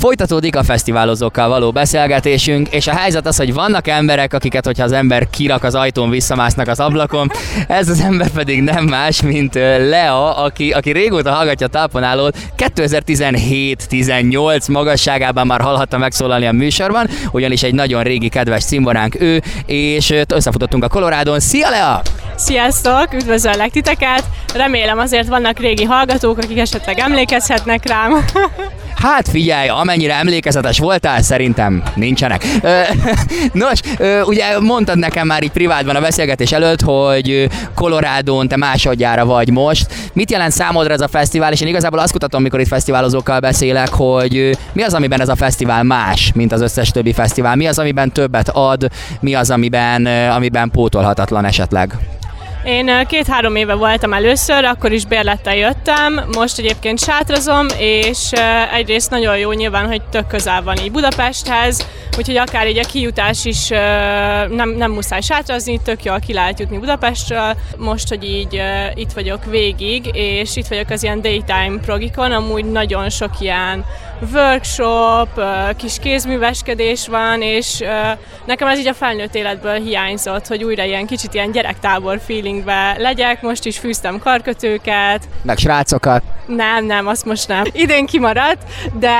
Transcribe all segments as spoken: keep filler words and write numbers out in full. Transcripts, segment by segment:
Folytatódik a fesztiválozókkal való beszélgetésünk, és a helyzet az, hogy vannak emberek, akiket, hogyha az ember kirak az ajtón, visszamásznak az ablakon. Ez az ember pedig nem más, mint Lea, aki, aki régóta hallgatja a Talpon-állót. kétezer-tizenhét tizennyolc magasságában már hallhatta megszólalni a műsorban, ugyanis egy nagyon régi kedves cimboránk ő, és összefutottunk a Colorádón. Szia, Lea! Sziasztok! Üdvözöllek titeket! Remélem azért vannak régi hallgatók, akik esetleg emlékezhetnek rám. Hát figyelj, amennyire emlékezetes voltál, szerintem nincsenek. Nos, ugye mondtad nekem már így privátban a beszélgetés előtt, hogy Colorádón te másodjára vagy most. Mit jelent számodra ez a fesztivál? És én igazából azt kutatom, mikor itt fesztiválozókkal beszélek, hogy mi az, amiben ez a fesztivál más, mint az összes többi fesztivál? Mi az, amiben többet ad? Mi az, amiben, amiben pótolhatatlan esetleg? Én két-három éve voltam először, akkor is bérlettel jöttem, most egyébként sátrazom, és egyrészt nagyon jó nyilván, hogy tök közel van így Budapesthez, úgyhogy akár így a kijutás is nem, nem muszáj sátrazni, tök jól ki lehet jutni Budapestről. Most, hogy így itt vagyok végig, és itt vagyok az ilyen daytime progikon, amúgy nagyon sok ilyen workshop, kis kézműveskedés van, és nekem ez így a felnőtt életből hiányzott, hogy újra ilyen kicsit ilyen gyerektábor feelingbe legyek, most is fűztem karkötőket. Meg srácokat. Nem, nem, azt most nem. Idén kimaradt, de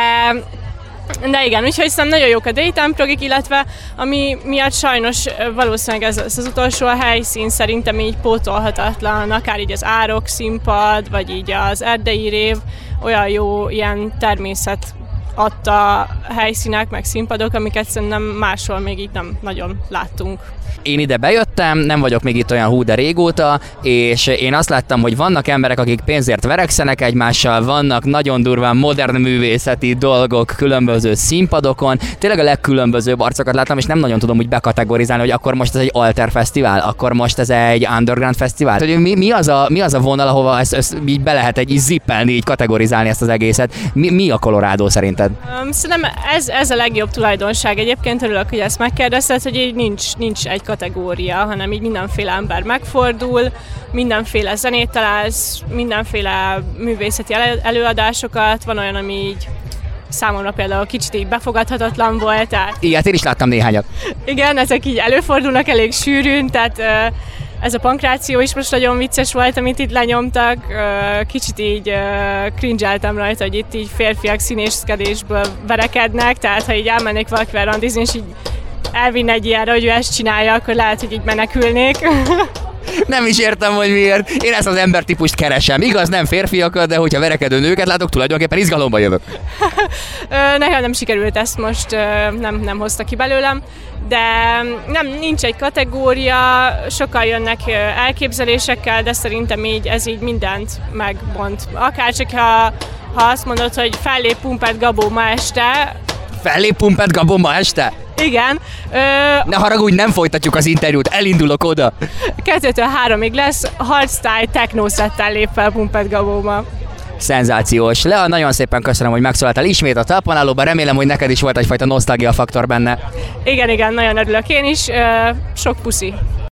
De igen, úgyhogy szerintem nagyon jók a daytime progik, illetve ami miatt sajnos valószínűleg ez, ez az utolsó a helyszín szerintem így pótolhatatlan, akár így az árok, színpad, vagy így az erdei rév, olyan jó ilyen természet adta helyszínek, meg színpadok, amiket szerintem máshol még így nem nagyon láttunk. Én ide bejöttem, nem vagyok még itt olyan hú de régóta, és én azt láttam, hogy vannak emberek, akik pénzért verekszenek egymással, vannak nagyon durván modern művészeti dolgok különböző színpadokon, tényleg a legkülönbözőbb arcokat láttam, és nem nagyon tudom úgy bekategorizálni, hogy akkor most ez egy alter fesztivál, akkor most ez egy underground fesztivál. Hogy mi, mi, az, a, mi az a vonal, ahova ezt, ezt így be lehet egy így zippelni, így kategorizálni ezt az egészet? Mi, mi a Colorado szerinted? Um, szerintem ez, ez a legjobb tulajdonság. Egyébként örülök, hogy ezt megkérdezted, hogy így nincs, nincs egy kategória, hanem így mindenféle ember megfordul, mindenféle zenét találsz, mindenféle művészeti előadásokat, van olyan, ami így számomra például kicsit így befogadhatatlan volt. Tehát... Igen, én is láttam néhányat. Igen, ezek így előfordulnak elég sűrűn, tehát ez a pankráció is most nagyon vicces volt, amit itt lenyomtak. Kicsit így cringe-eltem rajta, hogy itt így férfiak színészkedésből verekednek, tehát ha így elmennék valakivel randizni, és így elvinne egy ilyenre, hogy ő ezt csinálja, akkor lehet, hogy így menekülnék. Nem is értem, hogy miért. Én ezt az embertípust keresem. Igaz, nem férfiakat, de hogyha verekedő nőket látok, tulajdonképpen izgalomba jövök. Nekem nem sikerült, ezt most nem, nem hozta ki belőlem, de nem, nincs egy kategória, sokan jönnek elképzelésekkel, de szerintem így ez így mindent megbont. Akárcsak ha, ha azt mondod, hogy fellép Pumped Gabó ma este. Fellép Pumped Gabó ma este? Igen. Ö, ne haragudj, nem folytatjuk az interjút, elindulok oda. Kettőtől háromig lesz, hardstyle techno szettel lép fel Pumped Gabóba. Szenzációs. Lea, nagyon szépen köszönöm, hogy megszólaltál ismét a Talpon-állóban, remélem, hogy neked is volt egyfajta nosztalgia faktor benne. Igen, igen, nagyon örülök én is. Ö, sok puszi.